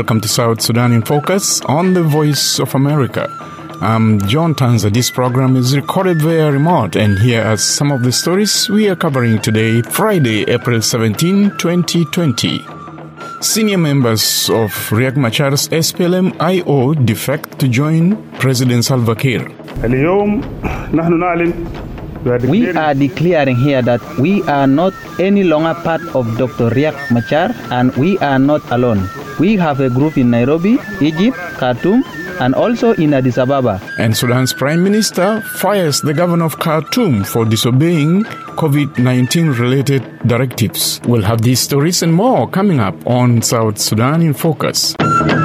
Welcome to South Sudan in Focus on the Voice of America. I'm John Tanza. This program is recorded via remote, and here are some of the stories we are covering today, Friday, April 17, 2020. Senior members of Riek Machar's SPLM-IO defect to join President Salva Kiir. We are declaring here that we are not any longer part of Dr. Riek Machar, and we are not alone. We have a group in Nairobi, Egypt, Khartoum, and also in Addis Ababa. And Sudan's Prime Minister fires the governor of Khartoum for disobeying COVID-19 related directives. We'll have these stories and more coming up on South Sudan in Focus.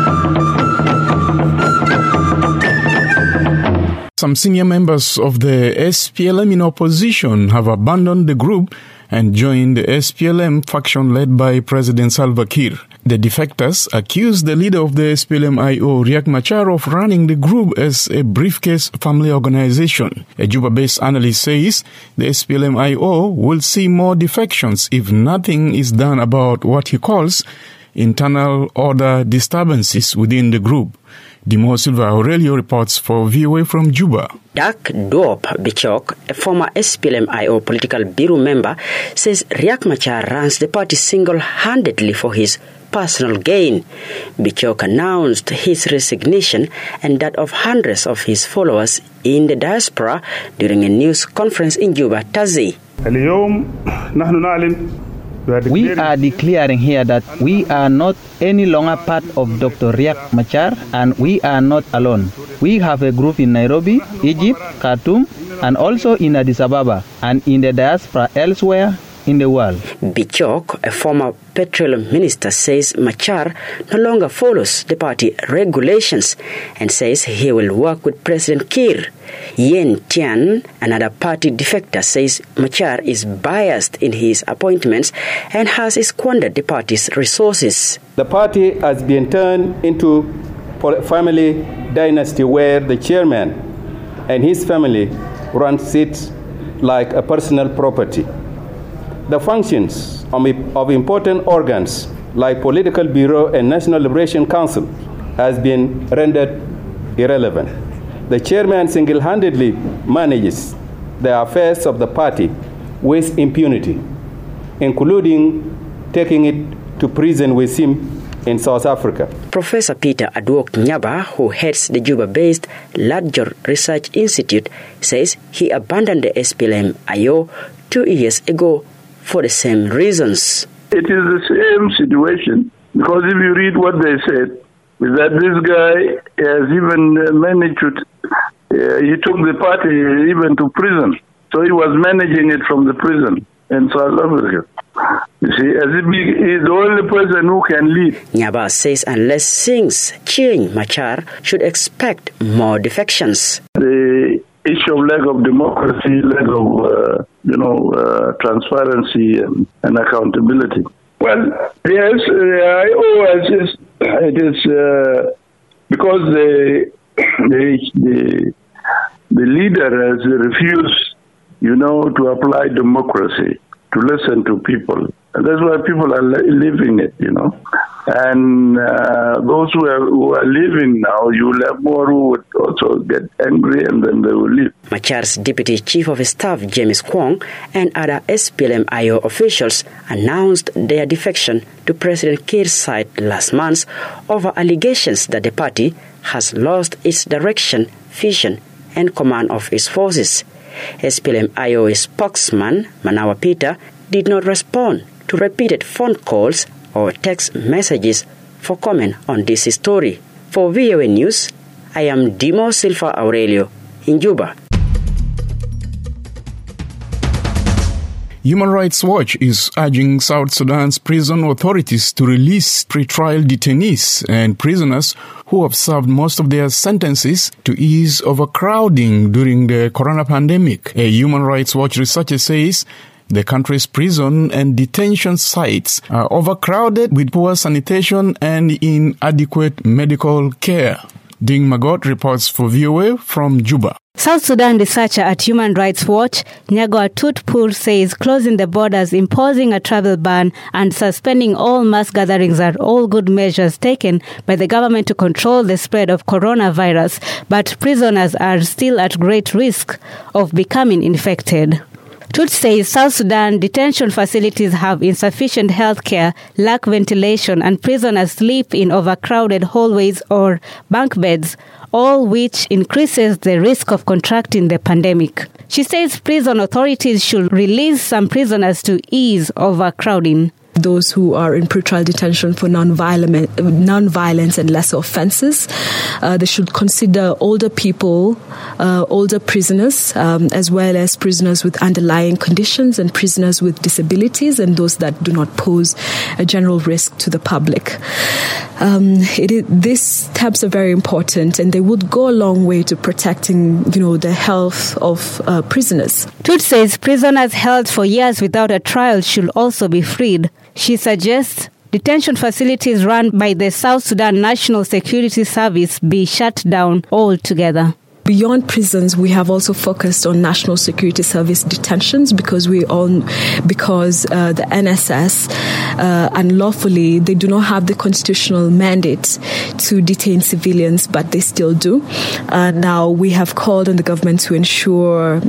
Some senior members of the SPLM in opposition have abandoned the group and joined the SPLM faction led by President Salva Kiir. The defectors accuse the leader of the SPLM-IO, Riek Machar, of running the group as a briefcase family organization. A Juba-based analyst says the SPLM-IO will see more defections if nothing is done about what he calls internal order disturbances within the group. Dimo Silva Aurelio reports for VOA from Juba. Dak Duop Bichok, a former SPLM-IO political bureau member, says Riek Machar runs the party single-handedly for his personal gain. Bichok announced his resignation and that of hundreds of his followers in the diaspora during a news conference in Juba Thursday. We are declaring here that we are not any longer part of Dr. Riek Machar, and we are not alone. We have a group in Nairobi, Egypt, Khartoum, and also in Addis Ababa, and in the diaspora elsewhere in the world. Bichok, a former petroleum minister, says Machar no longer follows the party regulations and says he will work with President Kiir. Yen Tian, another party defector, says Machar is biased in his appointments and has squandered the party's resources. The party has been turned into a family dynasty where the chairman and his family runs it like a personal property. The functions of important organs like Political Bureau and National Liberation Council has been rendered irrelevant. The chairman single-handedly manages the affairs of the party with impunity, including taking it to prison with him in South Africa. Professor Peter Adwok Nyaba, who heads the Juba-based Ladjor Research Institute, says he abandoned the SPLM-IO 2 years ago for the same reasons. It is the same situation, because if you read what they said, is that this guy has even managed to, he took the party even to prison. So he was managing it from the prison in South Africa. You see, as if he is the only person who can lead. Nyaba says unless things change, Machar should expect more defections. The issue of lack of democracy, lack of, transparency and accountability. Well, yes, it is because the leader has refused, to apply democracy, to listen to people. And that's why people are living it, And those who are leaving now, you will have more who would also get angry and then they will leave. Machar's Deputy Chief of Staff, James Kwong, and other SPLM-IO officials announced their defection to President Kiir's side last month over allegations that the party has lost its direction, vision, and command of its forces. SPLM-IO spokesman, Manawa Peter, did not respond to repeated phone calls or text messages for comment on this story. For VOA News, I am Dimo Silva Aurelio in Juba. Human Rights Watch is urging South Sudan's prison authorities to release pretrial detainees and prisoners who have served most of their sentences to ease overcrowding during the corona pandemic. A Human Rights Watch researcher says the country's prison and detention sites are overcrowded with poor sanitation and inadequate medical care. Ding Magot reports for VOA from Juba. South Sudan researcher at Human Rights Watch, Nyagwa Tutpur, says closing the borders, imposing a travel ban, and suspending all mass gatherings are all good measures taken by the government to control the spread of coronavirus, but prisoners are still at great risk of becoming infected. Tut says South Sudan detention facilities have insufficient health care, lack ventilation, and prisoners sleep in overcrowded hallways or bunk beds, all which increases the risk of contracting the pandemic. She says prison authorities should release some prisoners to ease overcrowding. Those who are in pretrial detention for non-violence and lesser offences. They should consider older people, older prisoners, as well as prisoners with underlying conditions and prisoners with disabilities and those that do not pose a general risk to the public. These steps are very important, and they would go a long way to protecting, the health of prisoners. Tut says prisoners held for years without a trial should also be freed. She suggests detention facilities run by the South Sudan National Security Service be shut down altogether. Beyond prisons, we have also focused on National Security Service detentions because the NSS unlawfully, they do not have the constitutional mandate to detain civilians, but they still do. Now we have called on the government to ensure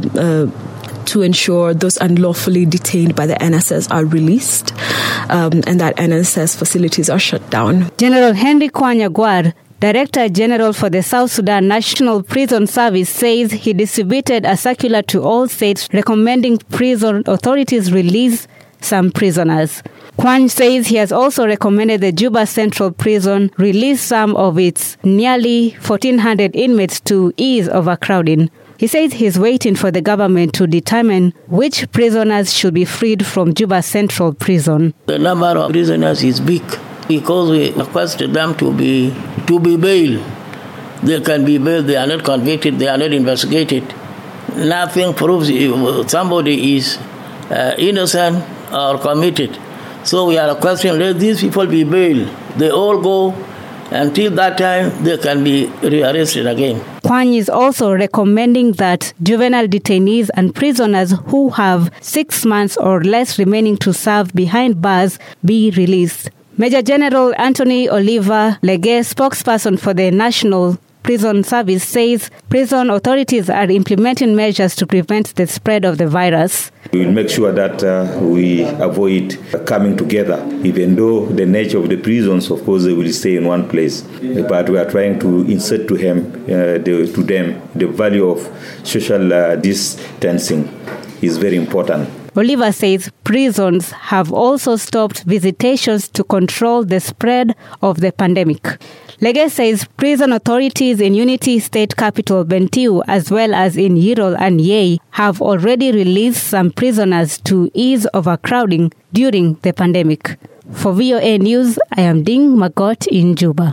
those unlawfully detained by the NSS are released and that NSS facilities are shut down. General Henry Kwanyagwar, Director General for the South Sudan National Prison Service, says he distributed a circular to all states recommending prison authorities release some prisoners. Kwan says he has also recommended the Juba Central Prison release some of its nearly 1,400 inmates to ease overcrowding. He says he's waiting for the government to determine which prisoners should be freed from Juba Central Prison. The number of prisoners is big because we requested them to be bailed. They can be bailed, they are not convicted, they are not investigated. Nothing proves if somebody is innocent or committed. So we are requesting let these people be bailed. They all go until that time they can be rearrested again. Kwan is also recommending that juvenile detainees and prisoners who have 6 months or less remaining to serve behind bars be released. Major General Anthony Oliver Lege, spokesperson for the National Prison Service, says prison authorities are implementing measures to prevent the spread of the virus. We will make sure that we avoid coming together, even though the nature of the prisons, of course, they will stay in one place. But we are trying to insert to them the value of social distancing is very important. Oliver says prisons have also stopped visitations to control the spread of the pandemic. Lege says prison authorities in Unity State Capital Bentiu, as well as in Yirol and Yei, have already released some prisoners to ease overcrowding during the pandemic. For VOA News, I am Ding Magot in Juba.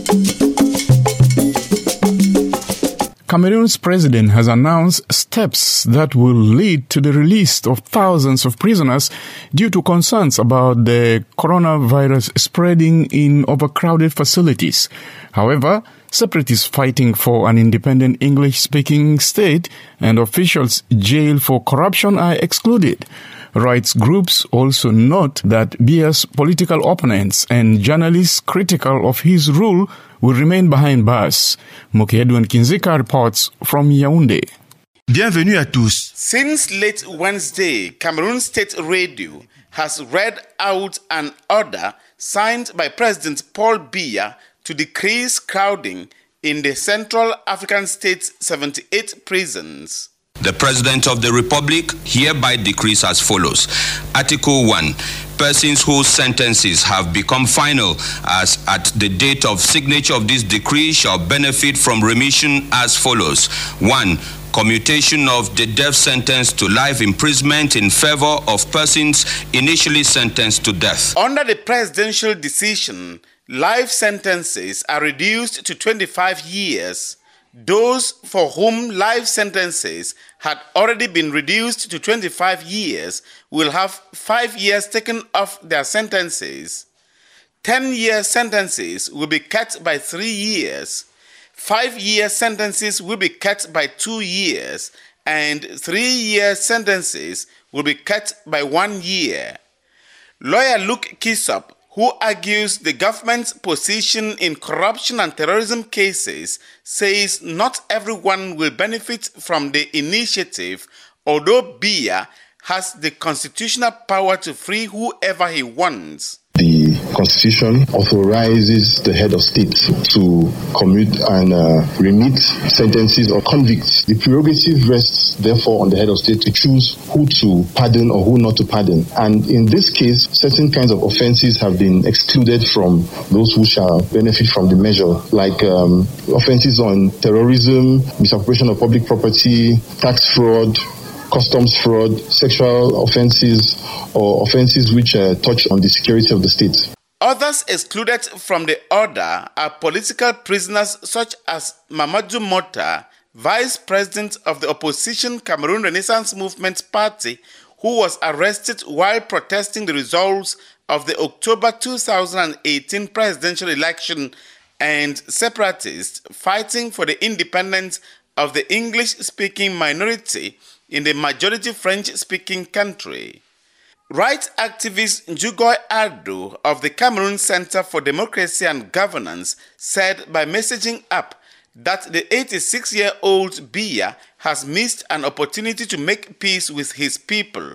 Cameroon's president has announced steps that will lead to the release of thousands of prisoners due to concerns about the coronavirus spreading in overcrowded facilities. However, separatists fighting for an independent English-speaking state and officials jailed for corruption are excluded. Rights groups also note that Biya's political opponents and journalists critical of his rule will remain behind bars. Moki Edwin Kinzika reports from Yaoundé. Bienvenue à tous. Since late Wednesday, Cameroon State Radio has read out an order signed by President Paul Biya to decrease crowding in the Central African State's 78 prisons. The President of the Republic hereby decrees as follows. Article 1. Persons whose sentences have become final as at the date of signature of this decree shall benefit from remission as follows. 1. Commutation of the death sentence to life imprisonment in favor of persons initially sentenced to death. Under the presidential decision, life sentences are reduced to 25 years. Those for whom life sentences had already been reduced to 25 years will have 5 years taken off their sentences. 10-year sentences will be cut by 3 years. 5-year sentences will be cut by 2 years, and 3-year sentences will be cut by 1 year. Lawyer Luke Kisop, who argues the government's position in corruption and terrorism cases, says not everyone will benefit from the initiative, although Biya has the constitutional power to free whoever he wants. The Constitution authorizes the head of state to commute and remit sentences of convicts. The prerogative rests, therefore, on the head of state to choose who to pardon or who not to pardon. And in this case, certain kinds of offences have been excluded from those who shall benefit from the measure, like offences on terrorism, misappropriation of public property, tax fraud, customs fraud, sexual offences, or offences which touch on the security of the state. Others excluded from the order are political prisoners such as Mamadou Mota, vice president of the opposition Cameroon Renaissance Movement Party, who was arrested while protesting the results of the October 2018 presidential election, and separatists fighting for the independence of the English-speaking minority in the majority French-speaking country. Rights activist Njugoi Ardo of the Cameroon Center for Democracy and Governance said by messaging up that the 86-year-old Biya has missed an opportunity to make peace with his people.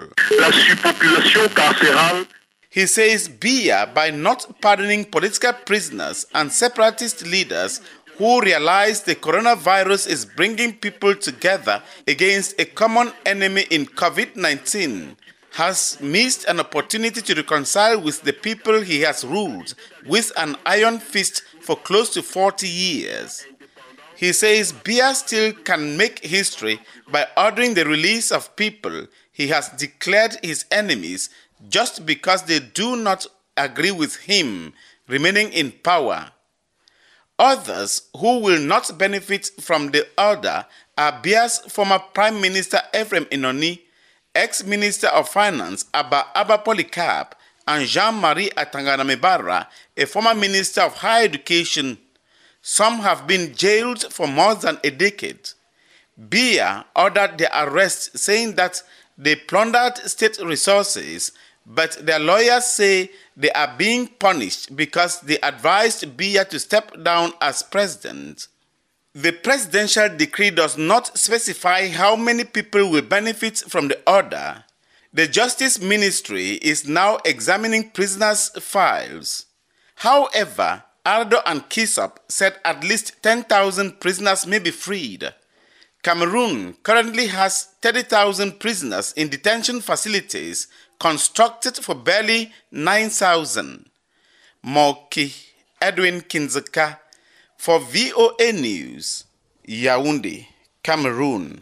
He says Biya, by not pardoning political prisoners and separatist leaders who realize the coronavirus is bringing people together against a common enemy in COVID-19, has missed an opportunity to reconcile with the people he has ruled with an iron fist for close to 40 years. He says Biya still can make history by ordering the release of people he has declared his enemies just because they do not agree with him remaining in power. Others who will not benefit from the order are Biya's former Prime Minister Ephraim Inoni, ex-Minister of Finance Abba Polycarp, and Jean-Marie Atangana-Mebara, a former Minister of Higher Education. Some have been jailed for more than a decade. Biya ordered their arrest, saying that they plundered state resources, but their lawyers say they are being punished because they advised Biya to step down as president. The presidential decree does not specify how many people will benefit from the order. The Justice Ministry is now examining prisoners' files. However, Ardo and Kisop said at least 10,000 prisoners may be freed. Cameroon currently has 30,000 prisoners in detention facilities constructed for barely 9,000. Moki Edwin Kinzeka for VOA News, Yaoundé, Cameroon.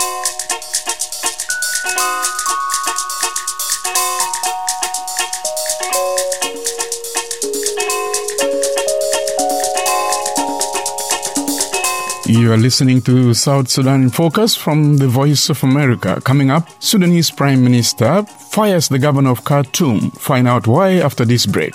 You are listening to South Sudan in Focus from the Voice of America. Coming up, Sudanese Prime Minister fires the governor of Khartoum. Find out why after this break.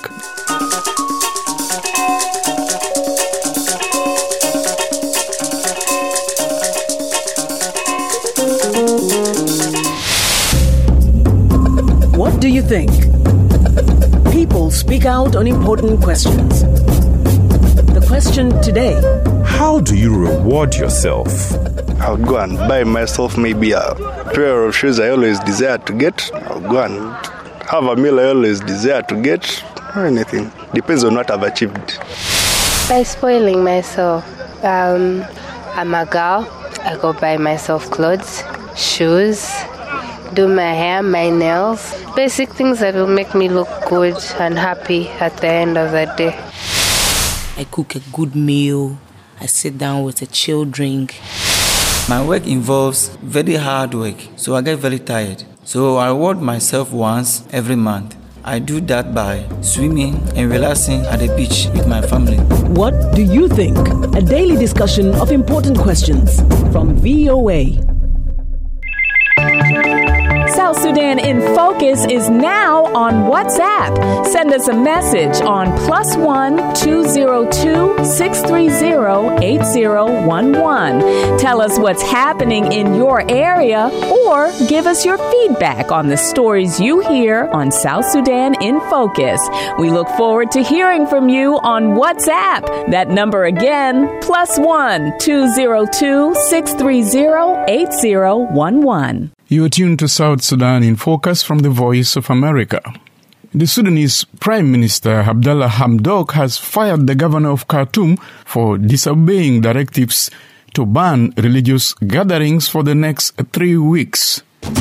What do you think? People speak out on important questions. The question today: how do you reward yourself? I'll go and buy myself maybe a pair of shoes I always desire to get. I'll go and have a meal I always desire to get, or anything. Depends on what I've achieved. By spoiling myself. I'm a girl. I go buy myself clothes, shoes, do my hair, my nails. Basic things that will make me look good and happy at the end of the day. I cook a good meal. I sit down with a chill drink. My work involves very hard work, so I get very tired. So I reward myself once every month. I do that by swimming and relaxing at the beach with my family. What do you think? A daily discussion of important questions from VOA. South Sudan in Focus is now on WhatsApp. Send us a message on +1 202 630 8011. Tell us what's happening in your area or give us your feedback on the stories you hear on South Sudan in Focus. We look forward to hearing from you on WhatsApp. That number again, +1 202 630 8011. You are tuned to South Sudan in Focus from the Voice of America. The Sudanese Prime Minister Abdallah Hamdok has fired the governor of Khartoum for disobeying directives to ban religious gatherings for the next 3 weeks.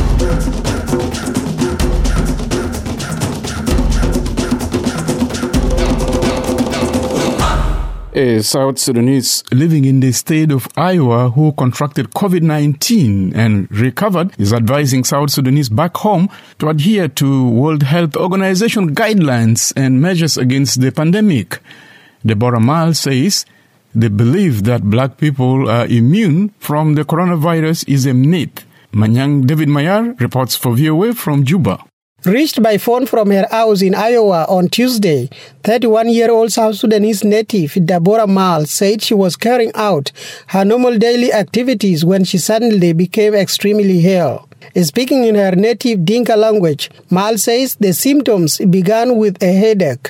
A South Sudanese living in the state of Iowa who contracted COVID-19 and recovered is advising South Sudanese back home to adhere to World Health Organization guidelines and measures against the pandemic. Deborah Mal says the belief that black people are immune from the coronavirus is a myth. Manyang David Mayar reports for VOA from Juba. Reached by phone from her house in Iowa on Tuesday, 31-year-old South Sudanese native Deborah Mal said she was carrying out her normal daily activities when she suddenly became extremely ill. Speaking in her native Dinka language, Mal says the symptoms began with a headache.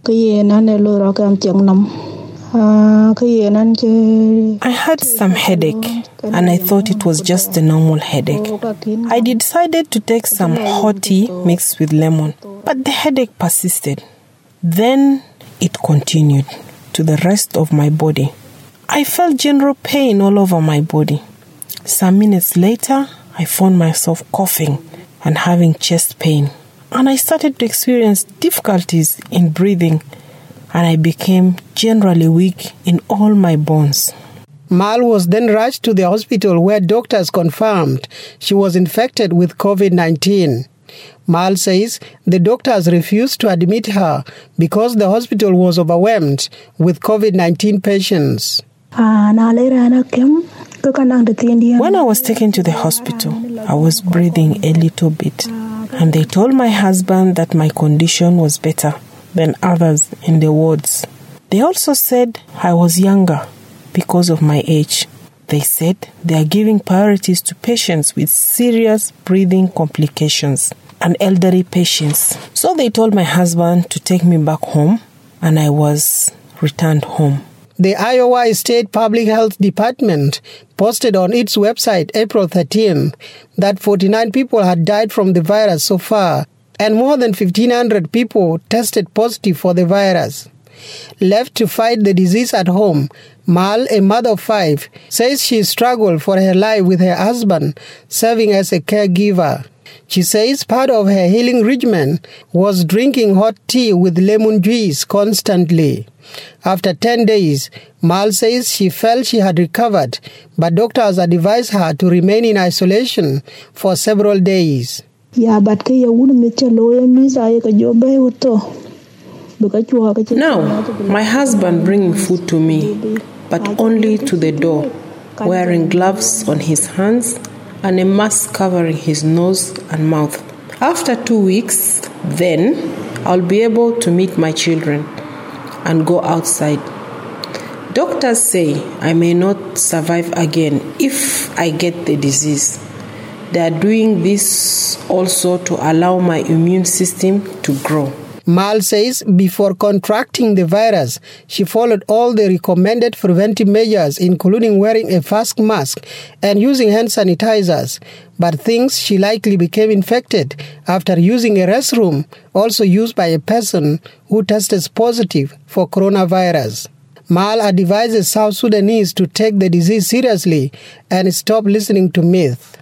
I had some headache and I thought it was just a normal headache. I decided to take some hot tea mixed with lemon, but the headache persisted. Then it continued to the rest of my body. I felt general pain all over my body. Some minutes later, I found myself coughing and having chest pain, and I started to experience difficulties in breathing, and I became generally weak in all my bones. Mal was then rushed to the hospital where doctors confirmed she was infected with COVID-19. Mal says the doctors refused to admit her because the hospital was overwhelmed with COVID-19 patients. When I was taken to the hospital, I was breathing a little bit, and they told my husband that my condition was better than others in the wards. They also said I was younger because of my age. They said they are giving priorities to patients with serious breathing complications and elderly patients. So they told my husband to take me back home, and I was returned home. The Iowa State Public Health Department posted on its website April 13th that 49 people had died from the virus so far, and more than 1,500 people tested positive for the virus. Left to fight the disease at home, Mal, a mother of 5, says she struggled for her life with her husband, serving as a caregiver. She says part of her healing regimen was drinking hot tea with lemon juice constantly. After 10 days, Mal says she felt she had recovered, but doctors advised her to remain in isolation for several days. Now, my husband bringing food to me, but only to the door, wearing gloves on his hands and a mask covering his nose and mouth. After 2 weeks, then I'll be able to meet my children and go outside. Doctors say I may not survive again if I get the disease. They are doing this also to allow my immune system to grow. Mal says before contracting the virus, she followed all the recommended preventive measures, including wearing a face mask and using hand sanitizers, but thinks she likely became infected after using a restroom also used by a person who tested positive for coronavirus. Mal advises South Sudanese to take the disease seriously and stop listening to myths.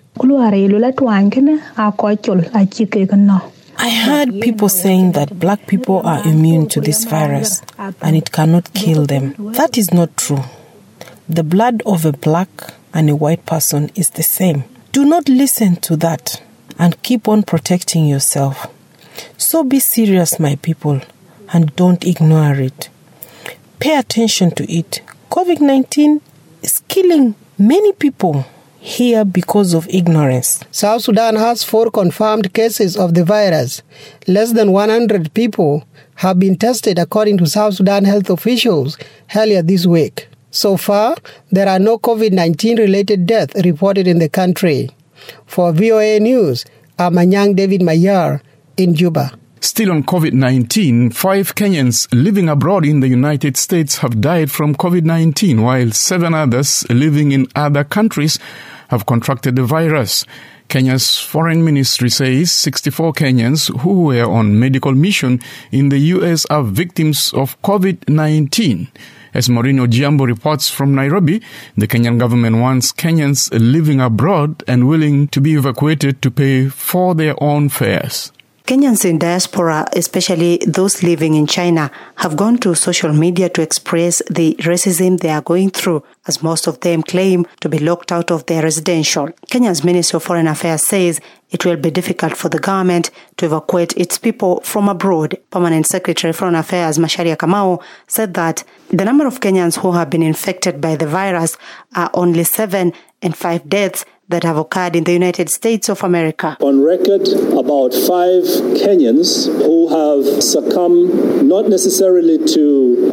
I heard people saying that black people are immune to this virus and it cannot kill them. That is not true. The blood of a black and a white person is the same. Do not listen to that and keep on protecting yourself. So be serious, my people, and don't ignore it. Pay attention to it. COVID-19 is killing many people. here because of ignorance. South Sudan has 4 confirmed cases of the virus. Less than 100 people have been tested according to South Sudan health officials earlier this week. So far, there are no COVID-19 related deaths reported in the country. For VOA News, I'm Anyang David Mayar in Juba. Still on COVID-19, 5 Kenyans living abroad in the United States have died from COVID-19, while 7 others living in other countries have contracted the virus. Kenya's foreign ministry says 64 Kenyans who were on medical mission in the U.S. are victims of COVID-19. As Maureen Ojiambo reports from Nairobi, the Kenyan government wants Kenyans living abroad and willing to be evacuated to pay for their own fares. Kenyans in diaspora, especially those living in China, have gone to social media to express the racism they are going through, as most of them claim to be locked out of their residential. Kenya's Ministry of Foreign Affairs says it will be difficult for the government to evacuate its people from abroad. Permanent Secretary of Foreign Affairs Macharia Kamau said that the number of Kenyans who have been infected by the virus are only 7 and 5 deaths that have occurred in the United States of America. On record, about 5 Kenyans who have succumbed not necessarily to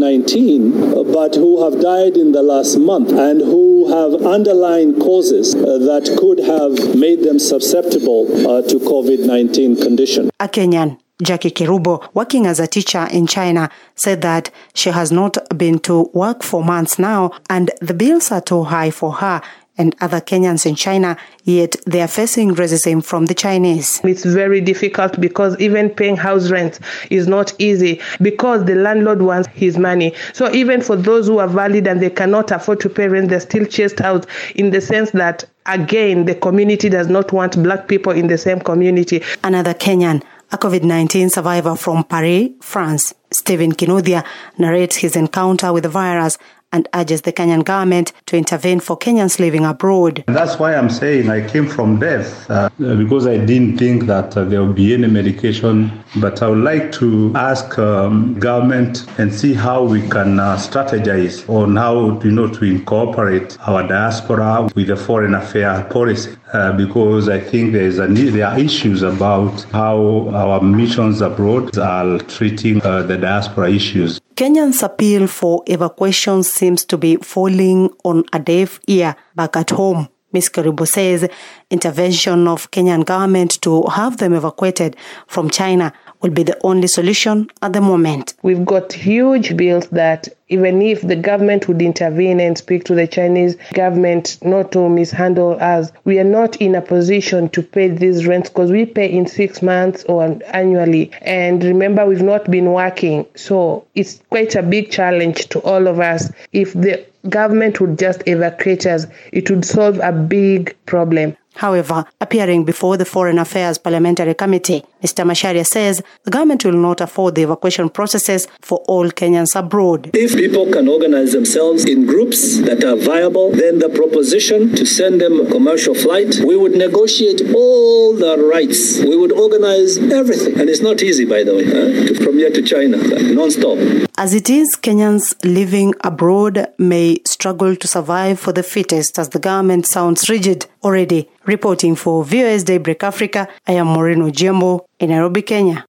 COVID-19, but who have died in the last month and who have underlying causes that could have made them susceptible to COVID-19 condition. A Kenyan, Jackie Kerubo, working as a teacher in China, said that she has not been to work for months now and the bills are too high for her and other Kenyans in China, yet they are facing racism from the Chinese. It's very difficult because even paying house rent is not easy because the landlord wants his money. So even for those who are valid and they cannot afford to pay rent, they're still chased out in the sense that, again, the community does not want black people in the same community. Another Kenyan, a COVID-19 survivor from Paris, France, Stephen Kinuthia, narrates his encounter with the virus and urges the Kenyan government to intervene for Kenyans living abroad. That's why I'm saying I came from death because I didn't think that there would be any medication. But I would like to ask government and see how we can strategize on how to incorporate our diaspora with the foreign affairs policy. Because I think there are issues about how our missions abroad are treating the diaspora issues. Kenyans' appeal for evacuation seems to be falling on a deaf ear back at home. Ms. Kerubo says intervention of Kenyan government to have them evacuated from China will be the only solution at the moment. We've got huge bills that even if the government would intervene and speak to the Chinese government not to mishandle us, we are not in a position to pay these rents because we pay in 6 months or annually. And remember, we've not been working. So it's quite a big challenge to all of us. If the government would just evacuate us, it would solve a big problem. However, appearing before the Foreign Affairs Parliamentary Committee, Mr. Macharia says the government will not afford the evacuation processes for all Kenyans abroad. If people can organize themselves in groups that are viable, then the proposition to send them a commercial flight, we would negotiate all the rights. We would organize everything. And it's not easy, by the way, from here to China, non-stop. As it is, Kenyans living abroad may struggle to survive for the fittest as the government sounds rigid already. Reporting for VOS Daybreak Africa, I am Maureen Ojiambo in Nairobi, Kenya.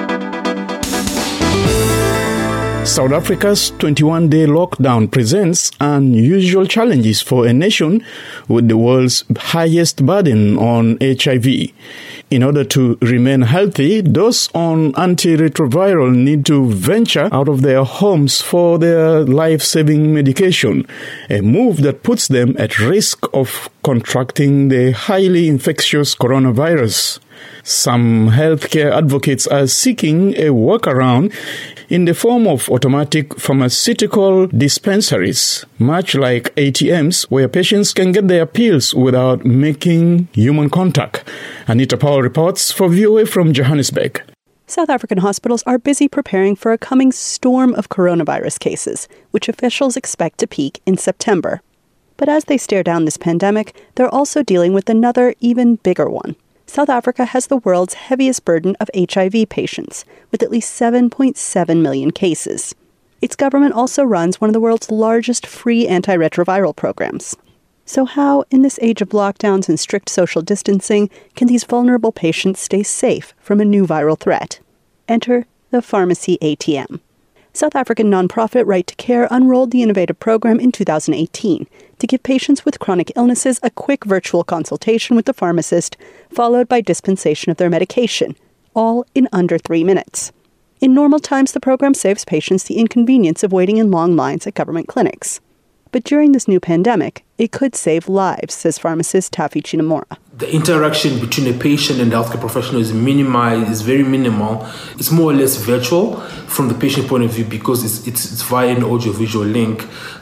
South Africa's 21-day lockdown presents unusual challenges for a nation with the world's highest burden on HIV. In order to remain healthy, those on antiretroviral need to venture out of their homes for their life-saving medication, a move that puts them at risk of contracting the highly infectious coronavirus. Some healthcare advocates are seeking a workaround in the form of automatic pharmaceutical dispensaries, much like ATMs, where patients can get their pills without making human contact. Anita Powell reports for VOA from Johannesburg. South African hospitals are busy preparing for a coming storm of coronavirus cases, which officials expect to peak in September. But as they stare down this pandemic, they're also dealing with another, even bigger one. South Africa has the world's heaviest burden of HIV patients, with at least 7.7 million cases. Its government also runs one of the world's largest free antiretroviral programs. So how, in this age of lockdowns and strict social distancing, can these vulnerable patients stay safe from a new viral threat? Enter the Pharmacy ATM. South African nonprofit Right to Care unrolled the innovative program in 2018 to give patients with chronic illnesses a quick virtual consultation with the pharmacist, followed by dispensation of their medication, all in under 3 minutes. In normal times, the program saves patients the inconvenience of waiting in long lines at government clinics. But during this new pandemic, it could save lives, says pharmacist Tafi Chinamora. The interaction between a patient and the healthcare professional is very minimal. It's more or less virtual from the patient point of view because it's via an audio-visual link.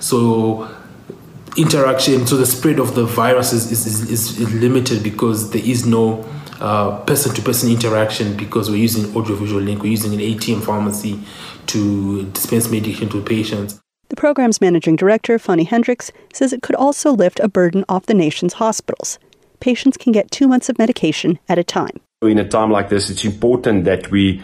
So interaction, so the spread of the virus is limited because there is no person-to-person interaction because we're using audio-visual link. We're using an ATM pharmacy to dispense medication to patients. The program's managing director, Fanny Hendricks, says it could also lift a burden off the nation's hospitals. Patients can get 2 months of medication at a time. In a time like this, it's important that we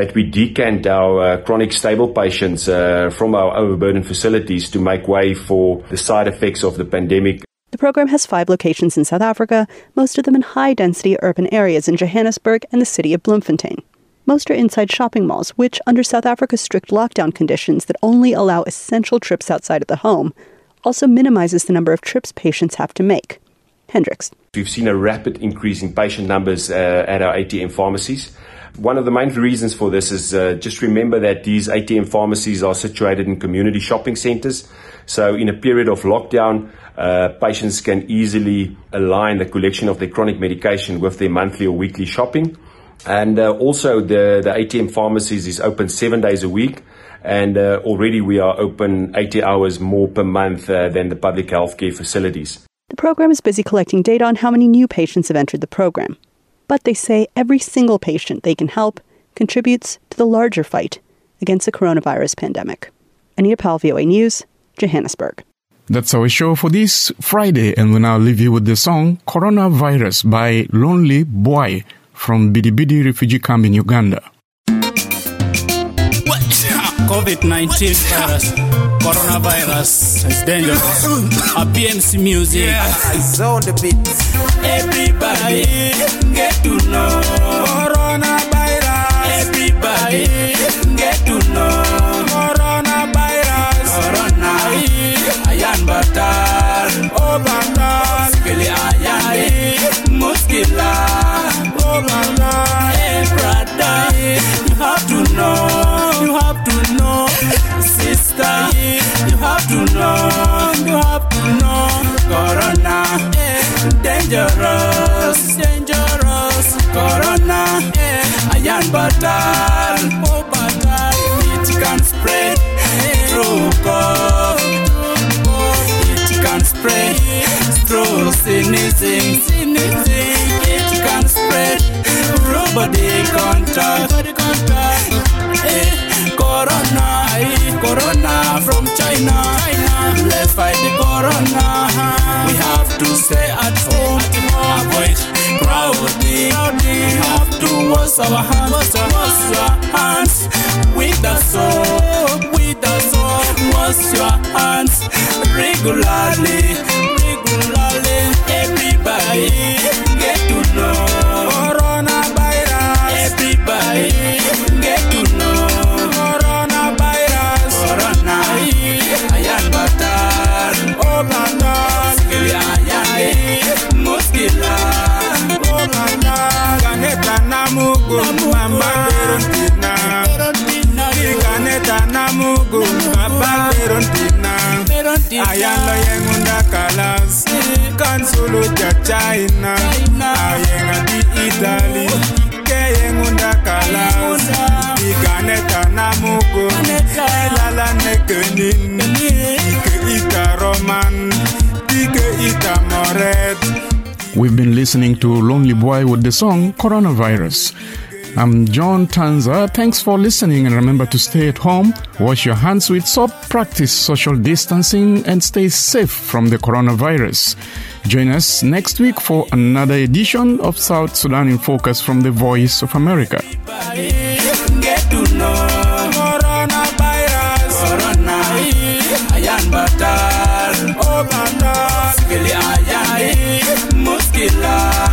decant our chronic stable patients from our overburdened facilities to make way for the side effects of the pandemic. The program has 5 locations in South Africa, most of them in high-density urban areas in Johannesburg and the city of Bloemfontein. Most are inside shopping malls, which, under South Africa's strict lockdown conditions that only allow essential trips outside of the home, also minimizes the number of trips patients have to make. Hendricks. We've seen a rapid increase in patient numbers at our ATM pharmacies. One of the main reasons for this is just remember that these ATM pharmacies are situated in community shopping centers. So in a period of lockdown, patients can easily align the collection of their chronic medication with their monthly or weekly shopping. And also the ATM pharmacies is open 7 days a week. And already we are open 80 hours more per month than the public healthcare facilities. The program is busy collecting data on how many new patients have entered the program. But they say every single patient they can help contributes to the larger fight against the coronavirus pandemic. Anita Powell, VOA News, Johannesburg. That's our show for this Friday, and we now leave you with the song Coronavirus by Lonely Boy from Bidibidi refugee camp in Uganda. COVID-19 virus, coronavirus is dangerous. A PMC music. It's on the beat. Everybody get to know coronavirus. Everybody get to know coronavirus. Corona, ayan batal, oh batal, skili ayan muskila, oh batal, hey brother, you have to know. You have to know, sister. You have to know. You have to know. Corona, dangerous, dangerous. Corona, ayan batal, oh batal. It can spread through cough. It can spread through sneezing. It can spread through body contact. Corona from China. Let's fight the corona. We have to stay at home. Avoid crowding. We have to wash our hands. Wash your hands with the soap. With the soap. Wash your hands regularly. Everybody get to know coronavirus. Everybody get to know. Ayalo yengunda kalas kansulu ja China ayenga di Italy ke yengunda kalas ikaneta namugo elala nekenin ike ita roman ike ita moret. We've been listening to Lonely Boy with the song Coronavirus. I'm John Tanza. Thanks for listening, and remember to stay at home, wash your hands with soap, practice social distancing, and stay safe from the coronavirus. Join us next week for another edition of South Sudan in Focus from the Voice of America. Get to know coronavirus. Corona, ayan batal, oh batal, muskila